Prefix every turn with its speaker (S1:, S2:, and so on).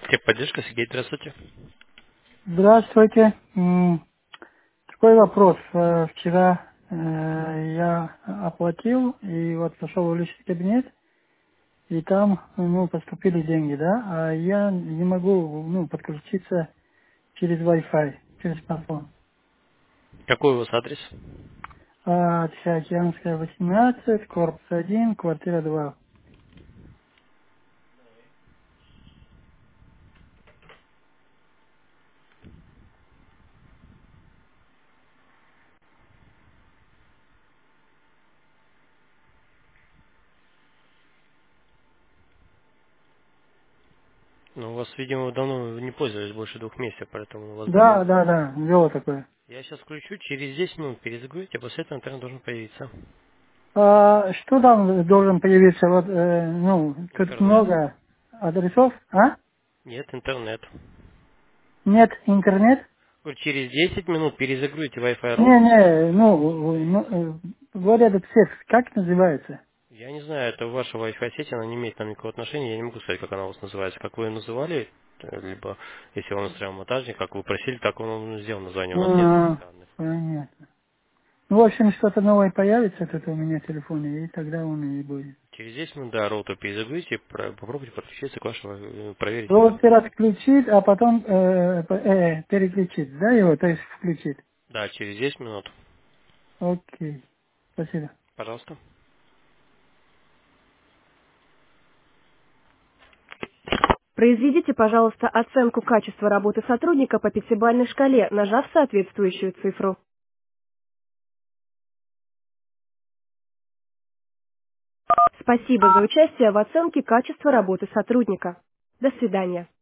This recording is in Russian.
S1: Техподдержка, Сергей, здравствуйте.
S2: Здравствуйте. Такой вопрос. Вчера я оплатил и вот пошел в личный кабинет, и там поступили деньги, да, а я не могу подключиться через Wi-Fi, через смартфон.
S1: Какой у вас адрес?
S2: Тихоокеанская, 18, корпус 1, квартира 2.
S1: Ну, у вас, видимо, вы давно не пользовались, больше 2 месяцев, поэтому у вас
S2: Да,
S1: были...
S2: да, да, было такое.
S1: Я сейчас включу, через 10 минут перезагрузите, а после этого интернет должен появиться.
S2: Что там должен появиться? Вот, тут
S1: Интернет.
S2: много адресов, а?
S1: Нет, интернет.
S2: Нет интернет?
S1: Через 10 минут перезагрузите Wi-Fi роутер.
S2: Не, вот этот текст, как называется?
S1: Я не знаю, это ваша Wi-Fi сеть, она не имеет там никакого отношения, я не могу сказать, как она у вас называется. Как вы ее называли, либо если он устраивал монтажник, как вы просили, так он сделал название. У нас нет таких
S2: А,
S1: данных.
S2: понятно. Ну, в общем, что-то новое появится тут у меня в телефоне, и тогда он и будет.
S1: Через 10 минут, да, роутер перезагрузите, попробуйте подключиться к вашему, проверить
S2: Роутер
S1: интернет.
S2: отключит, а потом переключит, да, его, то есть включит.
S1: Да, через 10 минут.
S2: Окей, спасибо.
S1: Пожалуйста.
S3: Произведите, пожалуйста, оценку качества работы сотрудника по пятибалльной шкале, нажав соответствующую цифру. Спасибо за участие в оценке качества работы сотрудника. До свидания.